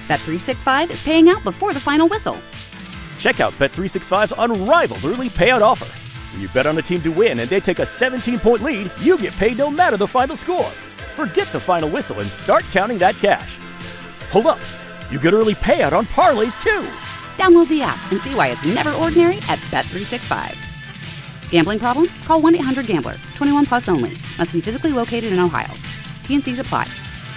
Bet365 is paying out before the final whistle. Check out Bet365's unrivaled early payout offer. When you bet on a team to win and they take a 17-point lead, you get paid no matter the final score. Forget the final whistle and start counting that cash. Hold up. You get early payout on parlays, too. Download the app and see why it's never ordinary at Bet365. Gambling problem? Call 1-800-GAMBLER. 21 plus only. Must be physically located in Ohio. T&Cs apply.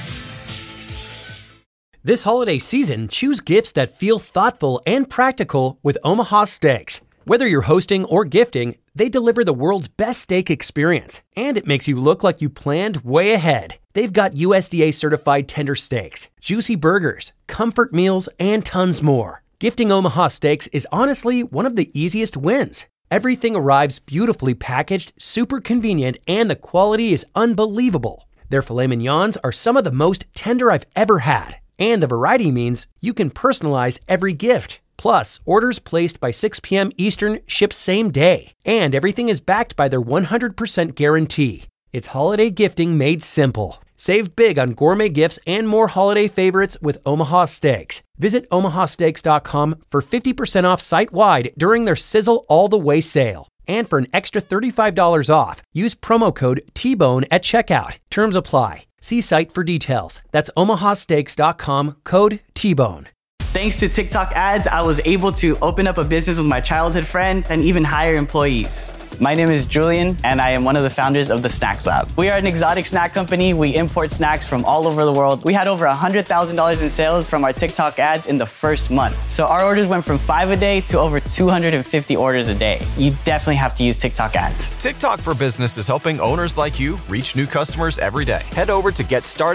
This holiday season, choose gifts that feel thoughtful and practical with Omaha Steaks. Whether you're hosting or gifting, they deliver the world's best steak experience, and it makes you look like you planned way ahead. They've got USDA certified tender steaks, juicy burgers, comfort meals, and tons more. Gifting Omaha Steaks is honestly one of the easiest wins. Everything arrives beautifully packaged, super convenient, and the quality is unbelievable. Their filet mignons are some of the most tender I've ever had. And the variety means you can personalize every gift. Plus, orders placed by 6 p.m. Eastern ship same day. And everything is backed by their 100% guarantee. It's holiday gifting made simple. Save big on gourmet gifts and more holiday favorites with Omaha Steaks. Visit omahasteaks.com for 50% off site-wide during their Sizzle All the Way sale. And for an extra $35 off, use promo code TBONE at checkout. Terms apply. See site for details. That's omahasteaks.com, code TBONE. Thanks to TikTok ads, I was able to open up a business with my childhood friend and even hire employees. My name is Julian, and I am one of the founders of the Snacks Lab. We are an exotic snack company. We import snacks from all over the world. We had over $100,000 in sales from our TikTok ads in the first month. So our orders went from 5 a day to over 250 orders a day. You definitely have to use TikTok ads. TikTok for Business is helping owners like you reach new customers every day. Head over to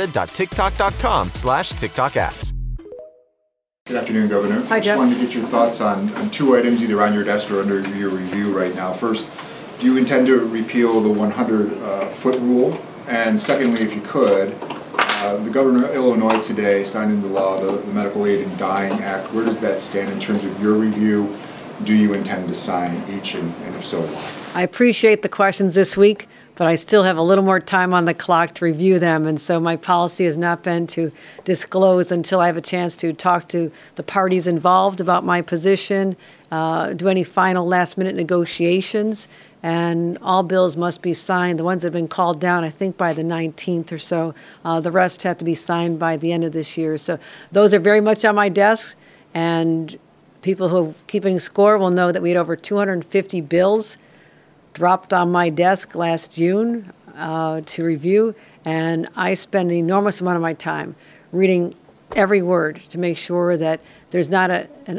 getstarted.tiktok.com/TikTok ads. Good afternoon, Governor. Hi, Jeff. I just wanted to get your thoughts on two items either on your desk or under your review right now. First, do you intend to repeal the 100-foot rule? And secondly, if you could, the governor of Illinois today signed into law the Medical Aid in Dying Act. Where does that stand in terms of your review? Do you intend to sign each, and if so, why? I appreciate the questions this week, but I still have a little more time on the clock to review them, and so my policy has not been to disclose until I have a chance to talk to the parties involved about my position, do any final last-minute negotiations, and all bills must be signed. The ones that have been called down, I think, by the 19th or so. The rest have to be signed by the end of this year. So those are very much on my desk, and people who are keeping score will know that we had over 250 bills dropped on my desk last June to review, and I spend an enormous amount of my time reading every word to make sure that there's not an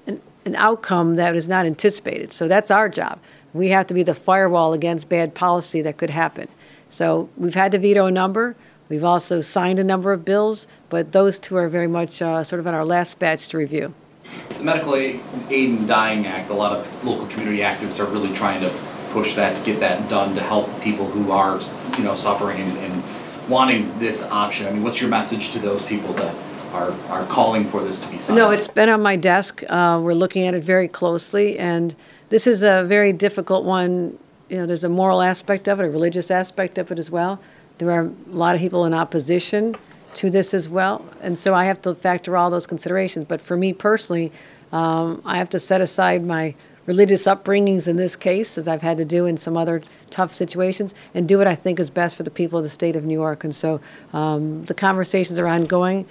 outcome that is not anticipated. So that's our job. We have to be the firewall against bad policy that could happen. So we've had to veto a number. We've also signed a number of bills, but those two are very much sort of in our last batch to review. The Medical Aid in Dying Act, a lot of local community activists are really trying to push that to get that done to help people who are, suffering and wanting this option. I mean, what's your message to those people that are calling for this to be signed? No, it's been on my desk. We're looking at it very closely, and this is a very difficult one. There's a moral aspect of it, a religious aspect of it as well. There are a lot of people in opposition to this as well, and so I have to factor all those considerations. But for me personally, I have to set aside my religious upbringings in this case, as I've had to do in some other tough situations, and do what I think is best for the people of the state of New York. And so the conversations are ongoing,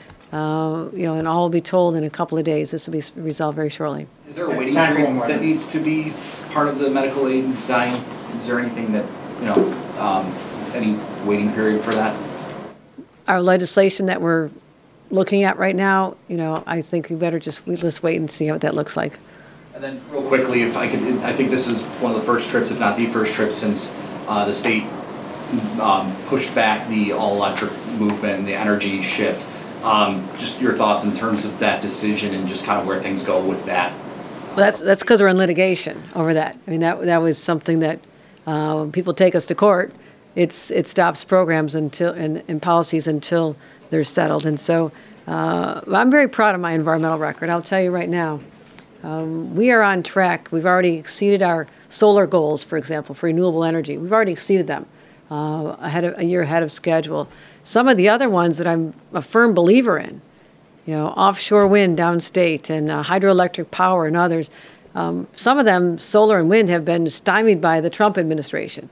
and all will be told in a couple of days. This will be resolved very shortly. Is there a waiting period that needs to be part of the Medical Aid Dying? Is there anything that, any waiting period for that? Our legislation that we're looking at right now, I think we better just wait and see what that looks like. And then real quickly, if I could, I think this is one of the first trips, if not the first trip, since the state pushed back the all-electric movement and the energy shift. Just your thoughts in terms of that decision and just kind of where things go with that. Well, that's because we're in litigation over that. I mean, that was something that when people take us to court, it stops programs until and policies until they're settled. And so I'm very proud of my environmental record. I'll tell you right now, we are on track. We've already exceeded our solar goals, for example, for renewable energy. We've already exceeded them a year ahead of schedule. Some of the other ones that I'm a firm believer in, offshore wind downstate and hydroelectric power and others. Some of them, solar and wind, have been stymied by the Trump administration.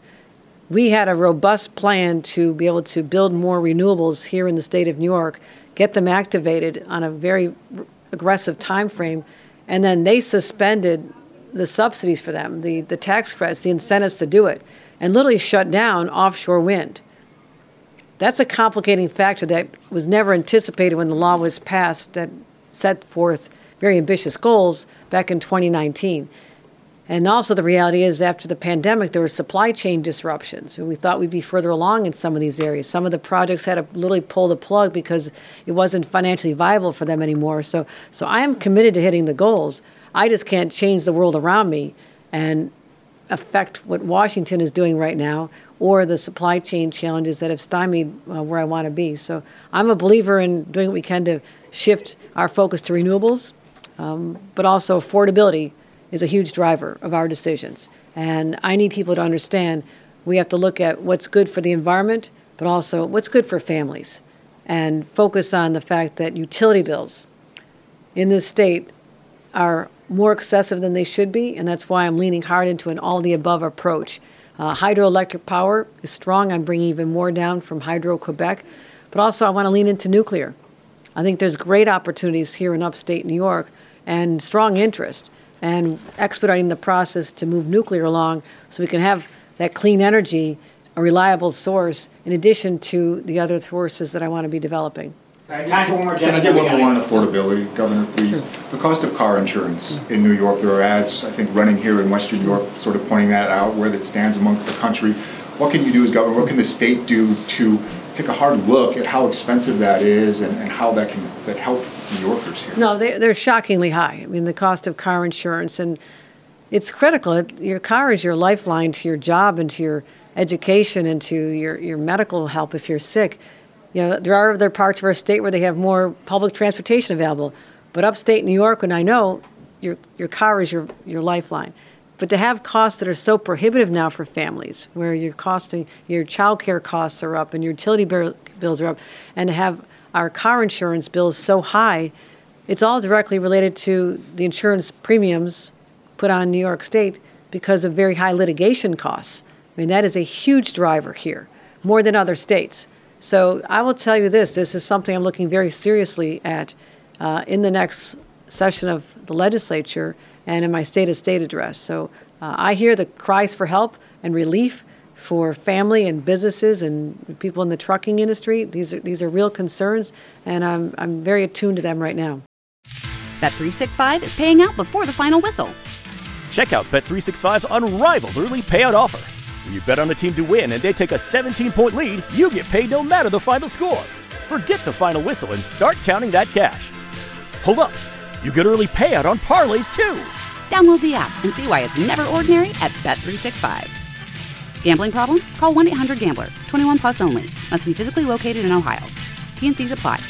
We had a robust plan to be able to build more renewables here in the state of New York, get them activated on a very aggressive time frame, and then they suspended the subsidies for them, the tax credits, the incentives to do it, and literally shut down offshore wind. That's a complicating factor that was never anticipated when the law was passed that set forth very ambitious goals back in 2019. And also the reality is after the pandemic, there were supply chain disruptions. And we thought we'd be further along in some of these areas. Some of the projects had to literally pull the plug because it wasn't financially viable for them anymore. So I am committed to hitting the goals. I just can't change the world around me and affect what Washington is doing right now or the supply chain challenges that have stymied where I want to be. So I'm a believer in doing what we can to shift our focus to renewables, but also affordability is a huge driver of our decisions. And I need people to understand we have to look at what's good for the environment, but also what's good for families, and focus on the fact that utility bills in this state are more excessive than they should be, and that's why I'm leaning hard into an all-the-above approach. Hydroelectric power is strong. I'm bringing even more down from Hydro-Quebec, but also I want to lean into nuclear. I think there's great opportunities here in upstate New York and strong interest, and expediting the process to move nuclear along so we can have that clean energy, a reliable source, in addition to the other sources that I want to be developing. All right, time for one more. Can I get one more on affordability, Governor, please? Sure. The cost of car insurance in New York, there are ads, I think, running here in Western New York sort of pointing that out, where that stands amongst the country. What can you do as governor? What can the state do to take a hard look at how expensive that is and how that help New Yorkers here? No, they're shockingly high. I mean, the cost of car insurance, and it's critical. Your car is your lifeline to your job and to your education and to your medical help if you're sick. There are other parts of our state where they have more public transportation available, but upstate New York, and I know your car is your lifeline. But to have costs that are so prohibitive now for families, where your child care costs are up and your utility bills are up, and to have our car insurance bills so high, it's all directly related to the insurance premiums put on New York State because of very high litigation costs. I mean, that is a huge driver here, more than other states. So I will tell you this is something I'm looking very seriously at in the next session of the legislature and in my State of State address. So I hear the cries for help and relief for family and businesses and people in the trucking industry. These are real concerns, and I'm very attuned to them right now. Bet365 is paying out before the final whistle. Check out Bet365's unrivaled early payout offer. When you bet on a team to win and they take a 17-point lead, you get paid no matter the final score. Forget the final whistle and start counting that cash. Hold up. You get early payout on parlays, too. Download the app and see why it's never ordinary at Bet365. Gambling problem? Call 1-800-GAMBLER. 21 plus only. Must be physically located in Ohio. T&Cs apply.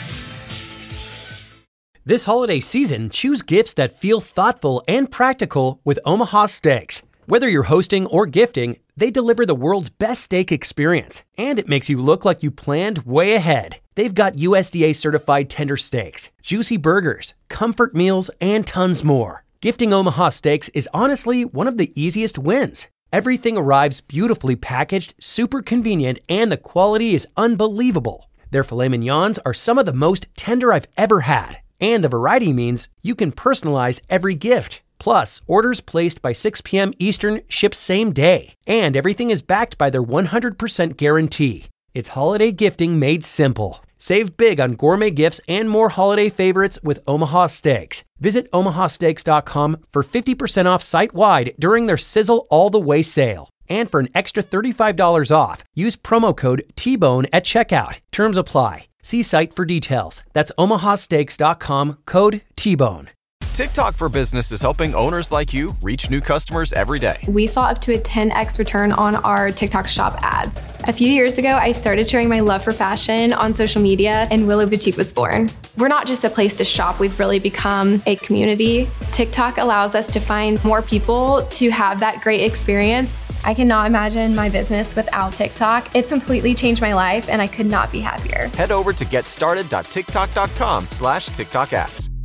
This holiday season, choose gifts that feel thoughtful and practical with Omaha Steaks. Whether you're hosting or gifting, they deliver the world's best steak experience, and it makes you look like you planned way ahead. They've got USDA certified tender steaks, juicy burgers, comfort meals, and tons more. Gifting Omaha Steaks is honestly one of the easiest wins. Everything arrives beautifully packaged, super convenient, and the quality is unbelievable. Their filet mignons are some of the most tender I've ever had, and the variety means you can personalize every gift. Plus, orders placed by 6 p.m. Eastern ship same day, and everything is backed by their 100% guarantee. It's holiday gifting made simple. Save big on gourmet gifts and more holiday favorites with Omaha Steaks. Visit omahasteaks.com for 50% off site-wide during their Sizzle All the Way sale. And for an extra $35 off, use promo code TBONE at checkout. Terms apply. See site for details. That's omahasteaks.com, code TBONE. TikTok for Business is helping owners like you reach new customers every day. We saw up to a 10x return on our TikTok shop ads. A few years ago, I started sharing my love for fashion on social media, and Willow Boutique was born. We're not just a place to shop, we've really become a community. TikTok allows us to find more people to have that great experience. I cannot imagine my business without TikTok. It's completely changed my life, and I could not be happier. Head over to getstarted.tiktok.com/TikTok ads.